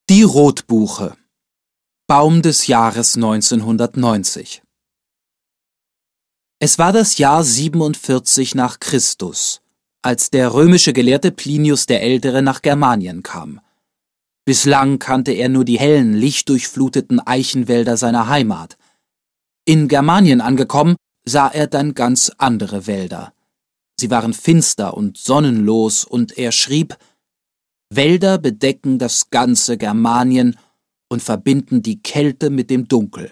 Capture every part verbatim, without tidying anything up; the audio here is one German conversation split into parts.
Die Rotbuche. Baum des Jahres neunzehnhundertneunzig. Es war das Jahr siebenundvierzig nach Christus, als der römische Gelehrte Plinius der Ältere nach Germanien kam. Bislang kannte er nur die hellen, lichtdurchfluteten Eichenwälder seiner Heimat. In Germanien angekommen, sah er dann ganz andere Wälder. Sie waren finster und sonnenlos, und er schrieb: Wälder bedecken das ganze Germanien und verbinden die Kälte mit dem Dunkel.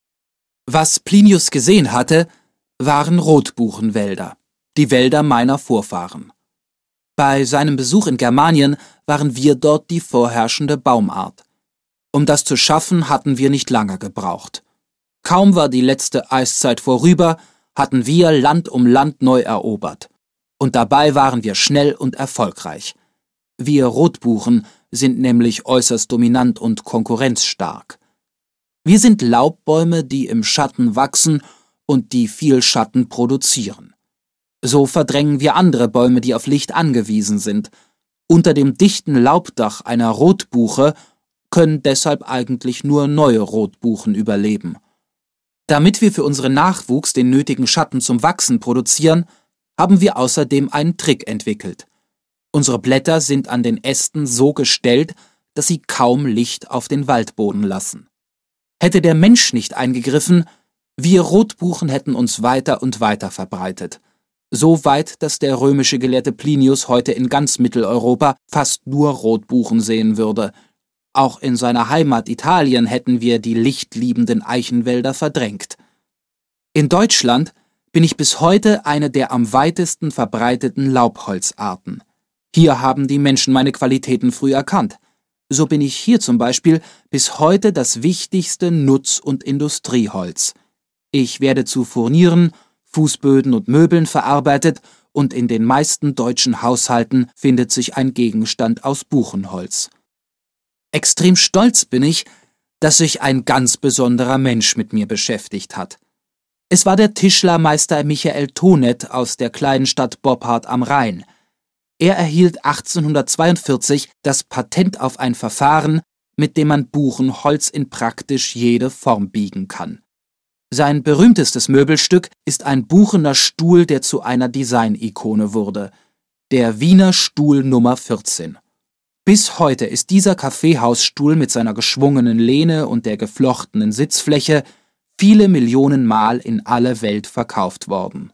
Was Plinius gesehen hatte, waren Rotbuchenwälder, die Wälder meiner Vorfahren. Bei seinem Besuch in Germanien waren wir dort die vorherrschende Baumart. Um das zu schaffen, hatten wir nicht lange gebraucht. Kaum war die letzte Eiszeit vorüber, hatten wir Land um Land neu erobert. Und dabei waren wir schnell und erfolgreich. Wir Rotbuchen sind nämlich äußerst dominant und konkurrenzstark. Wir sind Laubbäume, die im Schatten wachsen und die viel Schatten produzieren. So verdrängen wir andere Bäume, die auf Licht angewiesen sind. Unter dem dichten Laubdach einer Rotbuche können deshalb eigentlich nur neue Rotbuchen überleben. Damit wir für unseren Nachwuchs den nötigen Schatten zum Wachsen produzieren, haben wir außerdem einen Trick entwickelt. Unsere Blätter sind an den Ästen so gestellt, dass sie kaum Licht auf den Waldboden lassen. Hätte der Mensch nicht eingegriffen, wir Rotbuchen hätten uns weiter und weiter verbreitet. So weit, dass der römische Gelehrte Plinius heute in ganz Mitteleuropa fast nur Rotbuchen sehen würde. Auch in seiner Heimat Italien hätten wir die lichtliebenden Eichenwälder verdrängt. In Deutschland bin ich bis heute eine der am weitesten verbreiteten Laubholzarten. Hier haben die Menschen meine Qualitäten früh erkannt. So bin ich hier zum Beispiel bis heute das wichtigste Nutz- und Industrieholz. Ich werde zu Furnieren, Fußböden und Möbeln verarbeitet, und in den meisten deutschen Haushalten findet sich ein Gegenstand aus Buchenholz. Extrem stolz bin ich, dass sich ein ganz besonderer Mensch mit mir beschäftigt hat. Es war der Tischlermeister Michael Thonet aus der kleinen Stadt Boppard am Rhein. Er erhielt achtzehnhundertzweiundvierzig das Patent auf ein Verfahren, mit dem man Buchenholz in praktisch jede Form biegen kann. Sein berühmtestes Möbelstück ist ein buchener Stuhl, der zu einer Design-Ikone wurde, der Wiener Stuhl Nummer vierzehn. Bis heute ist dieser Kaffeehausstuhl mit seiner geschwungenen Lehne und der geflochtenen Sitzfläche viele Millionen Mal in alle Welt verkauft worden.